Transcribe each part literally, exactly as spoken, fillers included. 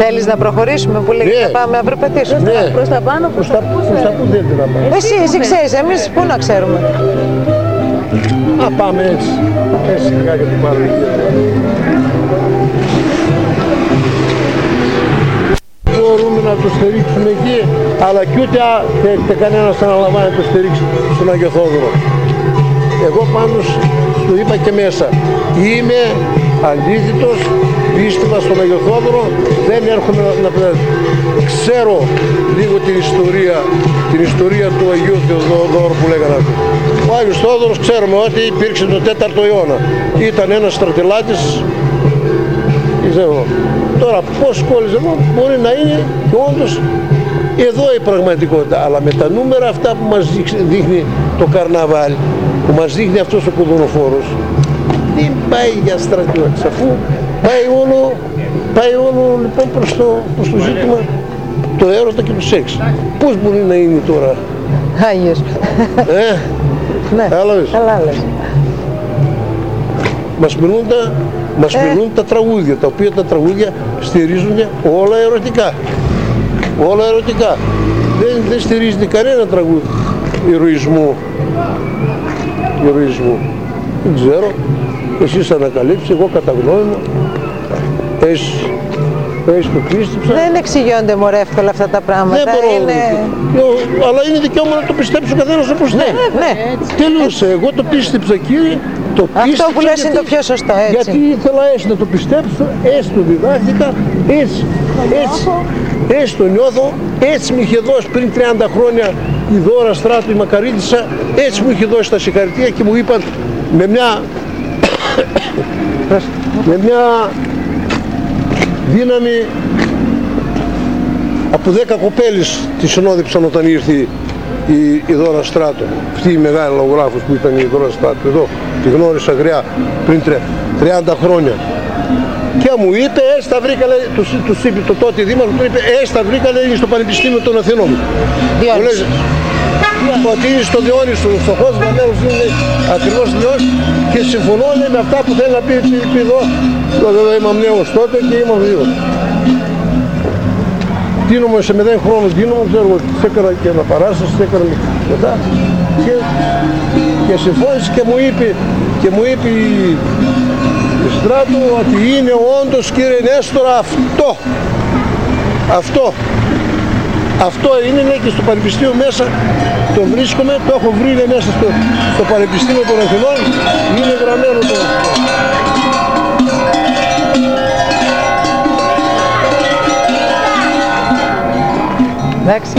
Θέλεις να προχωρήσουμε που λέγεται Ναι. να πάμε αύριο πετήσουμε? Ναι. Προς τα πάνω, προς τα πού Προς τα πού θέλετε να πάμε? Εσύ, εσύ ξέρεις, εμείς πού να ξέρουμε. Να πάμε έτσι. Έτσι σιγά για την παραλία. Μπορούμε να το στηρίξουμε εκεί, αλλά κι ούτε θέλετε κανένας να αναλαμβάνει να το στηρίξει στον Άγιο Θόδωρο. Εγώ πάντως το είπα και μέσα. Είμαι αντίθετος, πίστευα στον Άγιο Θόδωρο, δεν έρχομαι να, να ξέρω λίγο την ιστορία, την ιστορία του Αγίου Θεοδόρου που λέγανε αυτοί. Ο Άγιος Θόδωρος ξέρουμε ότι υπήρξε τον τέταρτο αιώνα. Ήταν ένας στρατελάτης, ξέρω. Τώρα πώς κόλλησε εδώ μπορεί να είναι και όντως εδώ η πραγματικότητα, αλλά με τα νούμερα αυτά που μας δείχνει το καρναβάλι, που μας δείχνει αυτός ο κουδονοφόρος, δεν πάει για στρατιώτες, αφού πάει όλο, πάει όλο λοιπόν προς το, προς το ζήτημα το έρωτα και το σεξ. Πώς μπορεί να είναι τώρα? Άγιος. Ε, Ναι, έλαβες. καλά λες. Μας μιλούν τα, μας Ε. μιλούν τα τραγούδια, τα οποία τα τραγούδια στηρίζονται όλα ερωτικά. Όλα ερωτικά. Δεν, δεν στηρίζεται κανένα τραγούδι ηρωισμού. Ηρωισμού. Δεν ξέρω. Εσείς ανακαλύψεις, εγώ κατά γνώμη μου. Έχεις, έχεις το πίστεψα. Δεν εξηγιώνται μωρέ εύκολα αυτά τα πράγματα. Δεν μπορώ να Είναι... το πω. Αλλά είναι δικαίωμα να το πιστέψει ο καθένας όπως θέλει. Ναι, Τελείωσε. Εγώ το πίστεψα, κύριε. Το αυτό πίστεψα που λες γιατί- είναι το πιο σωστό, έτσι. Γιατί ήθελα έτσι να το πιστέψω, έτσι το διδάχτηκα, έτσι, έτσι, έτσι το νιώθω, έτσι μου είχε δώσει πριν τριάντα χρόνια η Δώρα Στράτου, η Μακαρίτισσα, έτσι μου είχε δώσει τα συγχαρητήρια και μου είπαν με μια, με μια δύναμη από δέκα κοπέλες τη συνόδεψαν όταν ήρθε η, η, η Δώρα Στράτου. Αυτή η μεγάλη λογογράφος που ήταν η Δώρα Στράτου εδώ, τη γνώρισα γριά πριν τρε- τριάντα χρόνια. Και μου είπε, έτσι τα βρήκα, λέει, τους, τους είπε το τότε δήμαρχο, του είπε, έτσι τα βρήκα, λέει, στο Πανεπιστήμιο των Αθηνών. Μου λέει, ότι είναι στο Διόνυσο, στο χώρο βαμμένος είναι ακριβώς Διόνυσο και συμφωνώ, λέει, με αυτά που θέλει να πει, πει, πει εδώ. Βέβαια ήμουν νέος τότε και ήμουν δύο. Δίνομαι σε μηδέν χρόνους, δίνομαι, ξέρω εγώ, τις έκανα και να παράσταση, τις έκανα μετά και, και συμφώνησε και μου είπε, και μου είπε η, η Στράτου ότι είναι όντως, κύριε Νέστορα, αυτό, αυτό, αυτό είναι, λέει, και στο Πανεπιστήμιο μέσα το βρίσκομαι, το έχω βρει, λέει, μέσα στο, στο Πανεπιστήμιο των Αθηνών, είναι γραμμένο το. Εντάξει.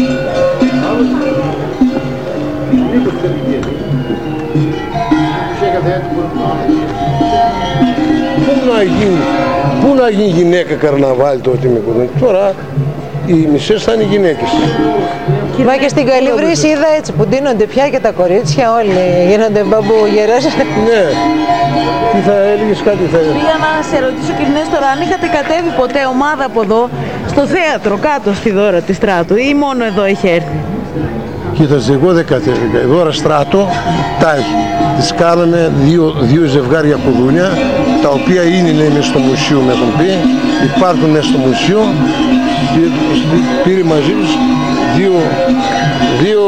Πού να γίνει, πού να γίνει γυναίκα καρναβάλι τότε με κοντά. Τώρα οι μισές θα είναι γυναίκες. Μα και στην Καλυβρύση είδα έτσι που ντύνονται πια και τα κορίτσια όλοι γίνονται μπαμπούγερες. Ναι. Τι θα έλεγες, κάτι θα έλεγες? Πήγα να σε ρωτήσω, κύριε Νέστορα, αν είχατε κατέβει ποτέ ομάδα από εδώ στο θέατρο κάτω στη Δώρα της Στράτου ή μόνο εδώ είχε έρθει? Κοίταξε, εγώ δεν κατέβηκα. Η Δώρα Στράτο τα έχει. Τις κάναμε δύο, δύο ζευγάρια κουδούνια, τα οποία είναι, λέει, μες στο μουσείο, με έχουν πει. Υπάρχουν μέσα στο μουσείο. Πήρε μαζί τους δύο, δύο,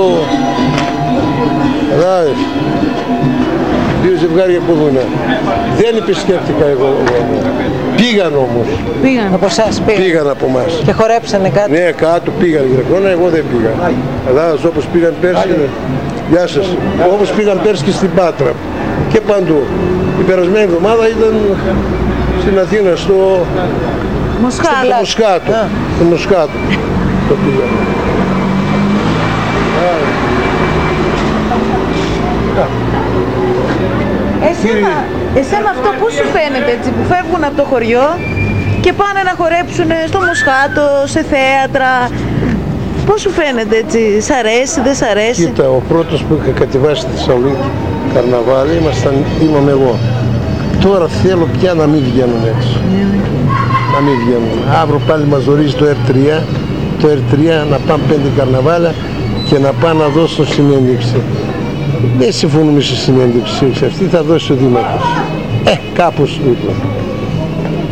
ράδες, δύο ζευγάρια κουδούνια. Δεν επισκέφτηκα εγώ. Πήγαν όμως. Πήγαν. Από εσάς πήγαν. Πήγαν από εμάς. Και χορέψανε κάτι. Ναι, κάτω πήγαν οι Γρεκόνα, εγώ δεν πήγα. Αλλά όπως πήγαν πέρσι, γεια σας, όπως πήγαν πέρσι και στην Πάτρα και παντού. Η περασμένη εβδομάδα ήταν στην Αθήνα, στο Μοσχάλα. στο Μοσχάτο. Στο Μοσχάτο το πήγαν. Εσένα, εσένα αυτό πώς σου φαίνεται, έτσι, που φεύγουν από το χωριό και πάνε να χορέψουν στο Μοσχάτο, σε θέατρα? Πώς σου φαίνεται, έτσι, σ' αρέσει, δεν σ' αρέσει? Κοίτα, ο πρώτος που είχα κατεβάσει στη Θεσσαλονίκη καρναβάλι ήμασταν, ήμαμε εγώ. Τώρα θέλω πια να μην βγαίνουν έτσι. Να μην βγαίνουν. Αύριο πάλι μας ορίζει το Ερ τρία, το Ερ τρία να πάμε πέντε καρναβάλια και να πάω να δώσω συνέντευξη. Δεν συμφωνούμε στη συνέντευξη αυτή, θα δώσει ο Δήμαρχος. Ε, κάπως λοιπόν.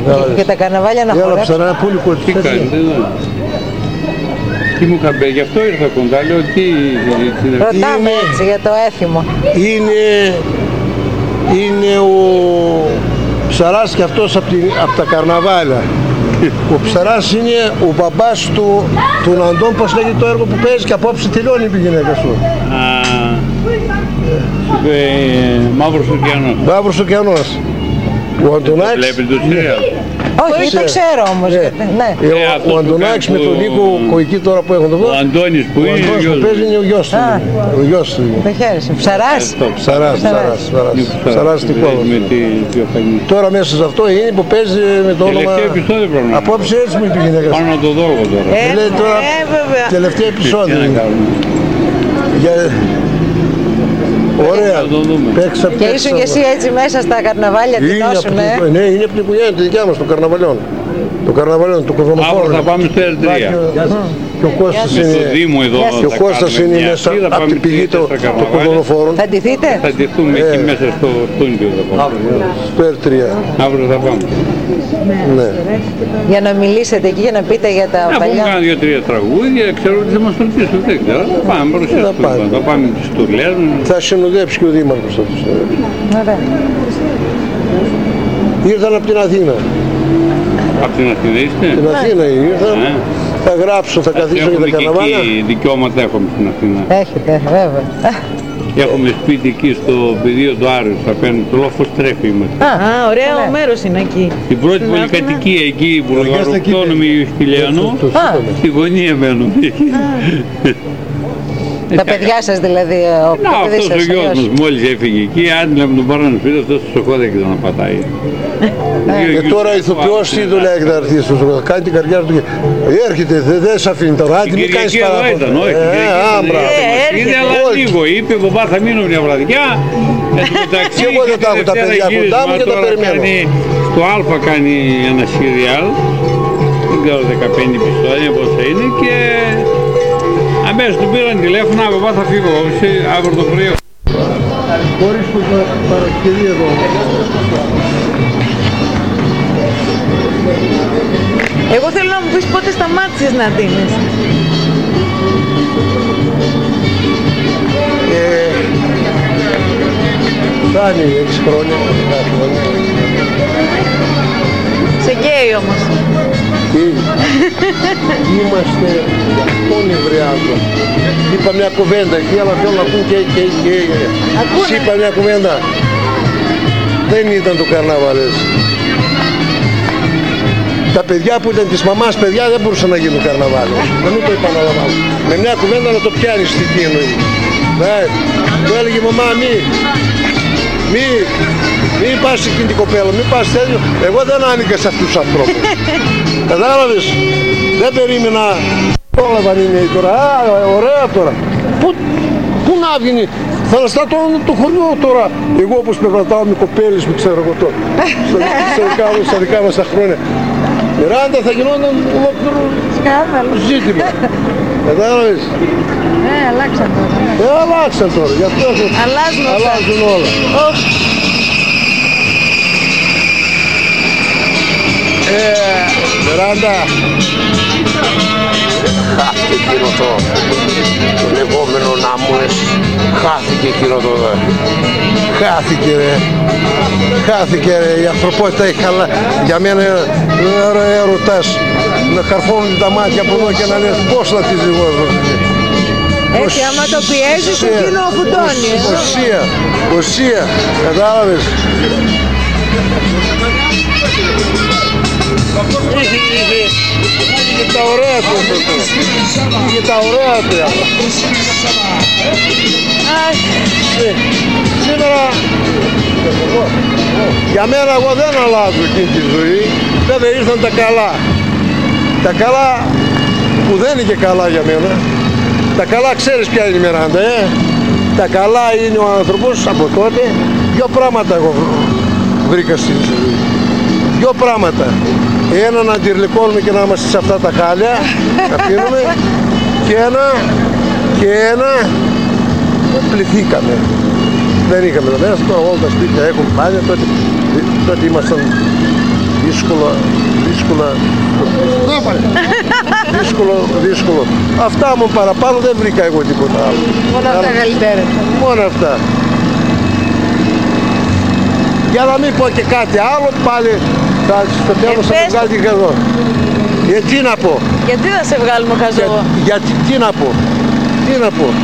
Και, και τα καρναβάλια να Έλα χορέψουν. ψαρά, πολύ Τι κοτσί. κάνετε εδώ? Τι μου είχα πει, γι' αυτό ήρθα κοντά, λέω τι... Ρωτάμε Είναι- έτσι για το έθιμο. Είναι, είναι ο ψαράς και αυτός από, την, από τα καρναβάλια. Ο ψαράς είναι ο μπαμπάς του, του Ναντών, πώς λέγεται το έργο που παίζει και απόψε τελειώνει η γυναίκα σου. Α, σου είπε Μαύρος Ωκεανός. Μαύρος ωκεανός. Ο Αντωνάκης. Βλέπετε το σειρά. Όχι, το Ξέρεις. ξέρω όμως. Ναι. γιατί- Ναι. Ε, Ε, ο- αυτός ο που Αντωνάκης με κάνει τον που- Νίκο Κοϊκή τώρα που έχουν το Ο δω. Αντώνης που Ο είναι ο Αντώνης γιος που παίζει μου. είναι ο γιος του. Α. Ο γιος του. Το χέρι σου. Ψαράς. Αυτό. Ψαράς, ψαράς, ψαράς. Ψαράς στην κόλλα. Με τη βιοφανή. Τώρα μέσα σε αυτό είναι που παίζει με το όνομα... Τελευταίο επεισόδιο πρέπει να είναι. Απόψε έτσι μου είπε η γυναίκα. Πάνω να το δω εγώ τώρα. Ε, λέει τώρα- Ε, βέβαια. Τελευταίο Τι επεισόδιο. να είναι. κάνουμε. Για... Ωραία. Θα το δούμε. Παίξα, Και ήσουν και εσύ έτσι μέσα στα καρναβάλια Είναι από τεινώσουν, την, ε. ναι, είναι από την οικογένεια τη δικιά μας, των καρναβαλιών. Των καρναβαλιών, του Αύριο κοδονοφόρου. θα πάμε στο Ερ τρία. Και ο Κώστας Με είναι... το Δήμο εδώ Και ο θα Κώστας κάνουμε είναι μια μέσα αυτή, θα από πάμε την πηγή τρεις των στα των καρναβάλια. κοδονοφόρων. Θα ντυθείτε. Θα ντυθούμε εκεί Ε. μέσα στο στούντιο. θα πάμε. Στο Ερ τρία. Αύριο θα πάμε. Ναι. Για να μιλήσετε εκεί, για να πείτε για τα Να πούμε παλιά. κάνα δύο-τρία τραγούδια, ξέρω ότι θα μας τον πείσουν, δεν ξέρω. Θα πάμε, Θα παρουσιάσουμε. πάμε. Θα πάμε στις τουρλές. Θα συνοδέψει και ο Δήμαρχος αυτός. Ωραία. Ήρθαν από την Αθήνα. Από την Αθήνα είστε. Την Αθήνα ήρθαν. Ε. Θα γράψω, θα καθίσω για Έχουμε τα και καρναβάλια. εκεί δικαιώματα έχουμε στην Αθήνα. Έχετε, βέβαια. Έχουμε σπίτι εκεί στο πεδίο του Άριου, απέναντι το λόφο τρέφει είμαστε. Α, Α, ωραίο ναι. μέρος είναι εκεί. Την πρώτη Στην πολυκατοικία εκεί, Εργάζεται εκεί, Βουλγαροκτόνομη Χιλιανού, Το Α. είπαμε. στη γωνία μένουμε. Τα παιδιά σας δηλαδή, ο Να, το παιδί αυτός ο σας, γιος αλλιώς. μας μόλις έφυγε εκεί, άντλα με τον παρόν σπίτι, αυτός στο σοκό δεν ξέρω να πατάει. Και τώρα ηθοποιός τι δουλειά έχει να έρθει στο σοκό, κάνει την καρδιά του και έρχεται, δεν δε σε αφήνει τώρα, άντε Την μην κάνεις Κυριακή εδώ παράπονα. ήταν, όχι. την Ε, Κυριακή α, ήταν, μπράβο. ε, μας έρχεται. είδε, αλλά Όχι. λίγο. Είπε, μπαμπά θα μείνω μια βραδιά. Εν τω μεταξύ, Και εγώ δεν και τα έχω τα Δευτέρα παιδιά κοντά μου γύρισμα, και τα τώρα περιμένω. κάνει- Στο Αλφα κάνει ένα σύριαλ, δεν ξέρω δεκαπέντε επεισόδια πόσα είναι και αμέσως του πήραν τηλέφωνο, «Α, μπαμπά θα φύγω εσύ, αύριο το πρωί». Χωρίς που Παρασκευή εδώ. Εγώ θέλω να μου πεις πότε σταμάτησες να δίνεις. Ε, Φτάνει έξι χρόνια, επτά χρόνια. Σε καίει όμως. Τι, είμαστε τον Εβραιάτο. Είπα μια κουβέντα εκεί, αλλά θέλω να πούν και, και, και, Ακούνε. Σ' είπα μια κουβέντα. Δεν ήταν το καρναβάλες. Τα παιδιά που ήταν της μαμάς παιδιά δεν μπορούσαν να γίνουν καρναβάλες. Να μην το επαναλαμβάνω. Με μια κουβέντα να το πιάνεις τι τι εννοεί. Ναι, του έλεγε η μαμά μη, μη, μη πας εκείνη την κοπέλα, μη πας τέτοιο. Εγώ δεν άνοιγα σε αυτούς τους ανθρώπους. Κατάλαβες, δεν περίμενα. Όλα δεν είναι τώρα, α, ωραία τώρα. Πού, πού να βγει, θα λαστά το, το χωριό τώρα. Εγώ όπως περπατάω με κοπέλες μου ξέρω εγώ τώρα. Στα, στα, δικά, μας- στα δικά μας τα χρόνια. Μιράντα θα γινόταν ολόκληρο Σκάνδαλο. ζήτημα. Κατάλαβες. Ναι, αλλάξαν τώρα. ναι. Ε, αλλάξαν τώρα, γι' αυτό Αλλάζουν όλα. αλλάζουν όλα. Οχ, Ε, Μιράντα. Χάθηκε εκείνο το, το λεγόμενο να μου χάθηκε εκείνο το, χάθηκε ρε, χάθηκε ρε, η ανθρωπότητα έχει χαλά, για μένα ρε ερωτάς, να καρφώνουν τα μάτια από εδώ και να λες πώς να τη ζυγώσω. Έτσι, άμα το πιέζεις, εκείνο φουντώνει. ε. Οσία, οσία, κατάλαβες. Είχε, είχε, είχε τα ωραία του αυτό τώρα. Είχε τα ωραία του αυτό. αχ, Ε, Σήμερα, για μένα εγώ δεν αλλάζω εκείνη τη ζωή. Βέβαια ήρθαν τα καλά. Τα καλά που δεν είναι και καλά για μένα. Τα καλά ξέρεις ποια είναι η Μιράντα, ε. Τα καλά είναι ο άνθρωπος από τότε. Δύο πράγματα εγώ βρήκα στη ζωή. Δύο πράγματα. Ένα να αντιρλικώνουμε και να είμαστε σε αυτά τα χάλια, να πίνουμε. Και ένα, και ένα, πληθήκαμε. Δεν είχαμε εδώ μέσα, τώρα όλα τα σπίτια έχουν πάλι, τότε, τότε ήμασταν δύσκολο, δύσκολο, δύσκολο, δύσκολο. Αυτά μου παραπάνω δεν βρήκα εγώ τίποτα άλλο. Μόνο αυτά καλύτερα. Μόνο αυτά. Για να μην πω και κάτι άλλο, πάλι θα, στο τέλος θα πες το βγάλει και εδώ. Γιατί να πω. Γιατί να σε βγάλουμε χαζό. Για, γιατί τι να πω. Τι να πω.